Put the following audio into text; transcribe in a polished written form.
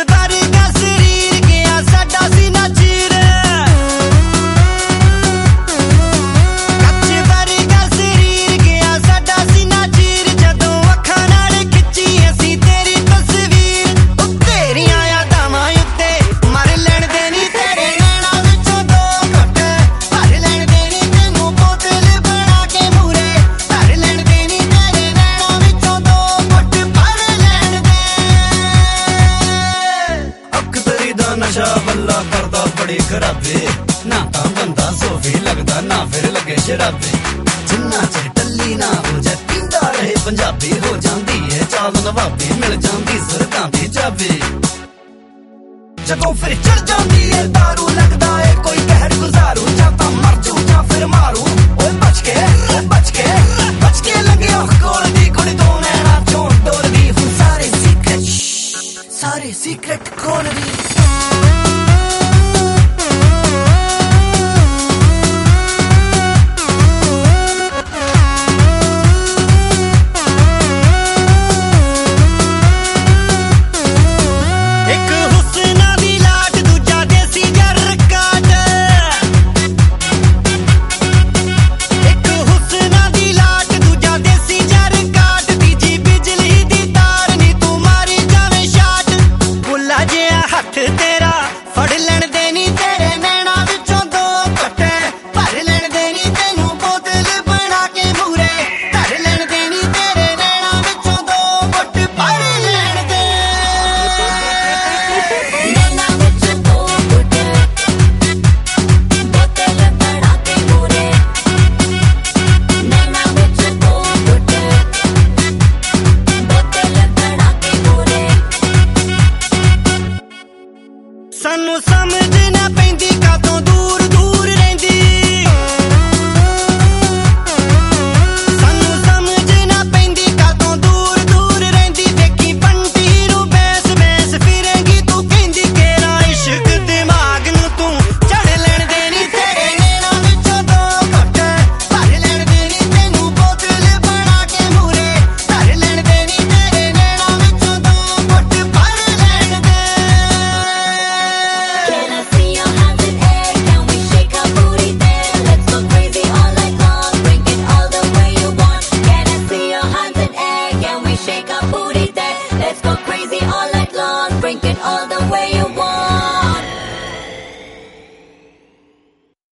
ਵਰਗਾ ਸਰੀਰ ਗਿਆ ਸਾਡਾ ਸੀ ਨਾ ਚੀਰ, ਕੱਚ ਵਰਗਾ ਸਰੀਰ ਗਿਆ ਸਾਡਾ ਸੀ ਨਾ ਚੀਰ, ਜਦੋਂ ਅੱਖਾਂ ਨਾਲ ਖਿੱਚੀ ਅਸੀਂ ਤੇਰੀ ਤਸਵੀਰ, ਉਹ ਤੇਰੀਆਂ ਯਾਦਾਂ ਉੱਤੇ ਮਰ ਲੈਣ ਦੇ ਨੀ ਤੇਰੇ ਨੈਣਾਂ ਵਿੱਚੋਂ ਦੋ ਘੁੱਟ, ਭਰ ਲੈਣ ਦੇ ਨੀ ਤੈਨੂੰ ਬੋਤਲ ਬਣਾ ਕੇ ਮੂਰੇ, ਭਰ ਲੈਣ ਦੇ ਨੀ ਤੇਰੇ ਨੈਣਾਂ ਵਿੱਚੋਂ ਦੋ ਘੁੱਟ, ਭਰ ਲੈਣ ਦੇ। ਅੱਖ ਤੇਰੀ ਦਾ ਨਸ਼ਾ ਬੱਲਾ ਕਰਦਾ ਬੜੀ ਖਰਾਬੇ, ਨਾ ਤਾਂ ਬੰਦਾ ਸੋਫੀ ਲੱਗਦਾ ਨਾ ਫਿਰ ਲੱਗੇ ਸ਼ਰਾਬੇ, ਜਿੰਨਾ ਚਿਰ ਟੱਲੀ ਨਾ ਹੋ ਜਾ ਪੀਂਦਾ ਰਹੇ ਪੰਜਾਬੀ, ਹੋ ਜਾਂਦੀ ਏ ਚਾਲ ਨਵਾਬੀ, ਮਿਲ ਜਾਂਦੀ ਸੁਰਤਾਂ ਦੀ ਚਾਬੀ, ਜਦੋਂ ਫਿਰ ਚੜ ਜਾਂਦੀ ਏ ਦਾਰੂ ਲੱਗਦਾ ਏ ਕੋਈ ਕਹਿਰ ਗੁਜ਼ਾਰੂ, ਜਾਂ ਤਾਂ ਮਰ ਜੂ ਜਾਂ ਫਿਰ ਮਾਰੂ, ਓਏ ਬਚ ਕੇ ਬਚ ਕੇ ਬਚ ਕੇ ਲੰਘਿਆ ਕੋਲ ਦੀ ਕੁੜੀ ਤੋਂ ਨੈਣਾ ਚੋਂ ਡੋਲਦੀ, ਹੁਣ ਸਾਰੇ ਸੀਕ੍ਰੇਟ ਖੋਲਦੀ। ਇੱਕ ਹੁਸਨਾ ਦੀ ਲਾਟ ਦੂਜਾ ਦੇਸੀ ਜਰ ਕਾਟ, ਇੱਕ ਹੁਸਨਾ ਦੀ ਲਾਟ ਦੂਜਾ ਦੇਸੀ ਜਰ ਕਾਟ, ਤੀਜੀ ਬਿਜਲੀ ਦੀ ਤਾਰ ਨੀ ਤੂੰ ਮਾਰੀ ਜਾਵੇਂ ਸ਼ਾਟ, ਬੁੱਲਾ ਜਿਹਾ ਹੱਥ ਤੇਰਾ ਫੜ ਲੈਣ ਦੇ ਨੀ ਤੇਰੇ ਨੈਣਾਂ ਵਿੱਚੋਂ ਦੋ ਘੁੱਟ, ਭਰ ਲੈਣ ਦੇ ਨੀ ਤੈਨੂੰ ਬੋਤਲ ਬਣਾ ਕੇ ਮੂਰੇ, ਧਰ ਲੈਣ ਦੇ ਨੀ ਤੇਰੇ ਨੈਣਾਂ ਵਿੱਚੋਂ ਦੋ ਘੁੱਟ, ਭਰ ਲੈਣ ਦੇ। ਨੈਣਾ ਵਿੱਚ ਦੋ ਘੁੱਟ, ਬੋਤਲ ਬਣਾ ਕੇ ਮੂਰੇ, ਨੈਣਾ ਵਿੱਚ ਦੋ ਘੁੱਟ, ਬੋਤਲ ਬਣਾ ਕੇ ਮੂਰੇ। ਸਾਨੂੰ ਸਮਝ ਨਾ ਪੈਂਦੀ ਕਾਤੋਂ ਦੂਰ ਦੂਰ ਰਹਿੰਦੀ, ਸਾਨੂੰ ਸਮਝ ਨਾ ਪੈਂਦੀ ਕਾਤੋਂ ਦੂਰ ਦੂਰ ਰਹਿੰਦੀ, ਦੇਖੀ ਬੰਟੀ ਨੂੰ ਬੈਸ ਬੈਸ ਫਿਰੇਂਗੀ ਤੂੰ ਕਹਿੰਦੀ, ਤੇਰਾ ਇਸ਼ਕ ਦਿਮਾਗ ਨੂੰ ਤੂੰ ਚੜ ਲੈਣ ਦੇ ਨੀ ਤੇਰੇ ਨੈਣਾਂ ਵਿੱਚੋਂ ਦੋ ਘੁੱਟ, ਭਰ ਲੈਣ ਦੇ ਨੀ ਤੈਨੂੰ ਬੋਤਲ ਬਣਾ ਕੇ ਮੂਰੇ, ਧਰ ਲੈਣ ਦੇ ਨੀ ਤੇਰੇ ਨੈਣਾਂ ਵਿੱਚੋਂ ਦੋ ਘੁੱਟ, ਭਰ ਲੈਣ ਦੇ। Can I see your hands in air? Can we shake our booty there? Let's go crazy all night long, bring it all the way you want. Can I see your hands in air? Can we shake our booty there? Let's go crazy all night long, bring it all the way you